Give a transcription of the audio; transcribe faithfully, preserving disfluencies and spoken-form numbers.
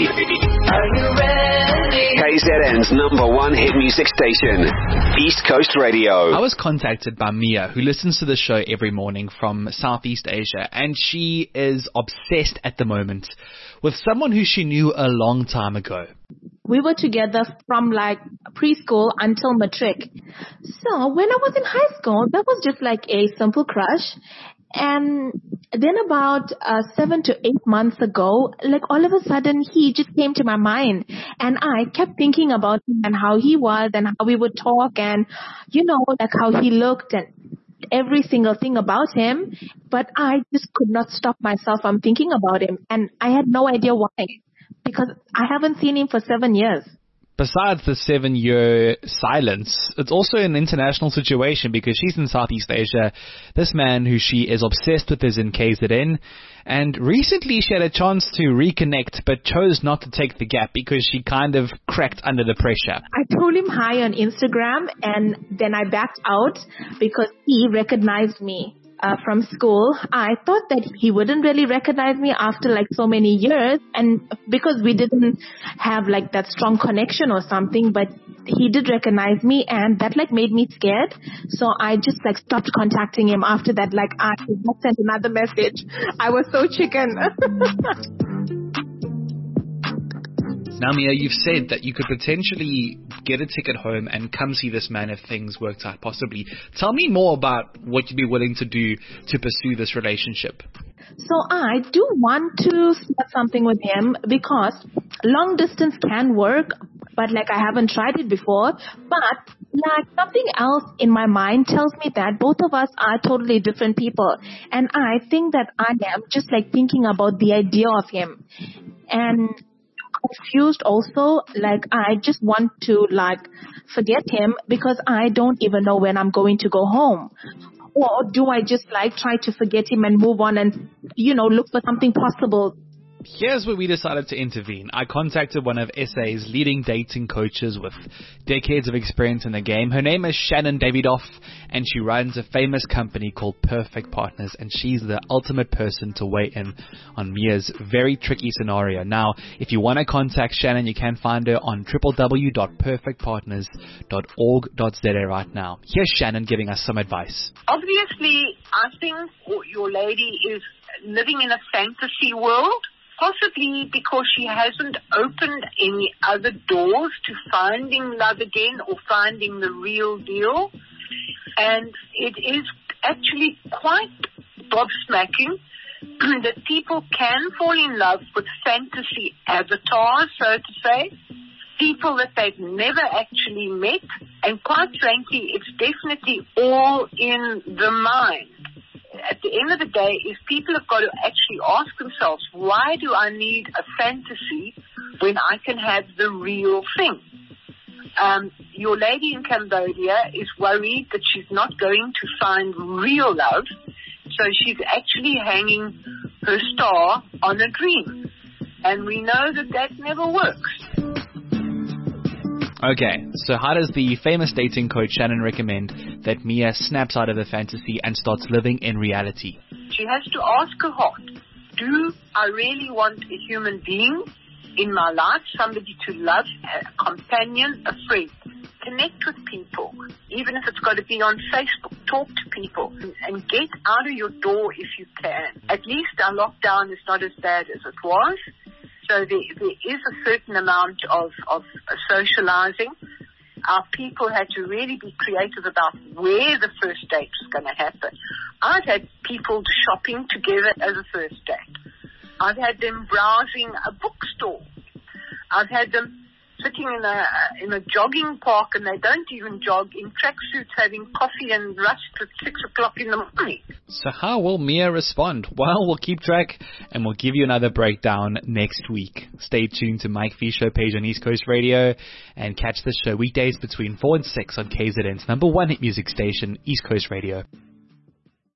Are you ready? K Z N's number one hit music station, East Coast Radio. I was contacted by Mia, who listens to the show every morning from Southeast Asia, and she is obsessed at the moment with someone who she knew a long time ago. We were together from like preschool until matric. So when I was in high school, that was just like a simple crush. And then about uh, seven to eight months ago, like all of a sudden he just came to my mind, and I kept thinking about him and how he was and how we would talk and, you know, like how he looked and every single thing about him. But I just could not stop myself from thinking about him, and I had no idea why, because I haven't seen him for seven years. Besides the seven-year silence, it's also an international situation because she's in Southeast Asia. This man who she is obsessed with is in K Z N. And recently she had a chance to reconnect but chose not to take the gap because she kind of cracked under the pressure. I told him hi on Instagram, and then I backed out because he recognized me. Uh, from school. I thought that he wouldn't really recognize me after like so many years, and because we didn't have like that strong connection or something, but he did recognize me, and that like made me scared. So I just like stopped contacting him after that. Like I sent another message. I was so chicken. Now, Mia, you've said that you could potentially get a ticket home and come see this man if things worked out, possibly. Tell me more about what you'd be willing to do to pursue this relationship. So I do want to start something with him because long distance can work, but like I haven't tried it before. But like something else in my mind tells me that both of us are totally different people. And I think that I am just like thinking about the idea of him. And confused also, like I just want to like forget him because I don't even know when I'm going to go home. Or do I just like try to forget him and move on and, you know, look for something possible? Here's where we decided to intervene. I contacted one of S A's leading dating coaches with decades of experience in the game. Her name is Shannon Davidoff, and she runs a famous company called Perfect Partners, and she's the ultimate person to weigh in on Mia's very tricky scenario. Now, if you want to contact Shannon, you can find her on w w w dot perfect partners dot org dot z a right now. Here's Shannon giving us some advice. Obviously, I think your lady is living in a fantasy world. Possibly because she hasn't opened any other doors to finding love again or finding the real deal. And it is actually quite gobsmacking that people can fall in love with fantasy avatars, so to say, people that they've never actually met. And quite frankly, it's definitely all in the mind. At the end of the day, is people have got to actually ask themselves, why do I need a fantasy when I can have the real thing? Um, your lady in Cambodia is worried that she's not going to find real love, so she's actually hanging her star on a dream. And we know that that never works. Okay, so how does the famous dating coach Shannon recommend that Mia snaps out of the fantasy and starts living in reality? She has to ask her heart, do I really want a human being in my life, somebody to love, a companion, a friend? Connect with people, even if it's got to be on Facebook. Talk to people and, and get out of your door if you can. At least our lockdown is not as bad as it was. So there, there is a certain amount of, of socializing. Our people had to really be creative about where the first date was going to happen. I've had people shopping together as a first date. I've had them browsing a bookstore. I've had them sitting in a in a jogging park, and they don't even jog, in tracksuits having coffee and rust at six o'clock in the morning. So how will Mia respond? Well, we'll keep track, and we'll give you another breakdown next week. Stay tuned to Mike V Show page on East Coast Radio, and catch the show weekdays between four and six on K Z N's number one hit music station, East Coast Radio.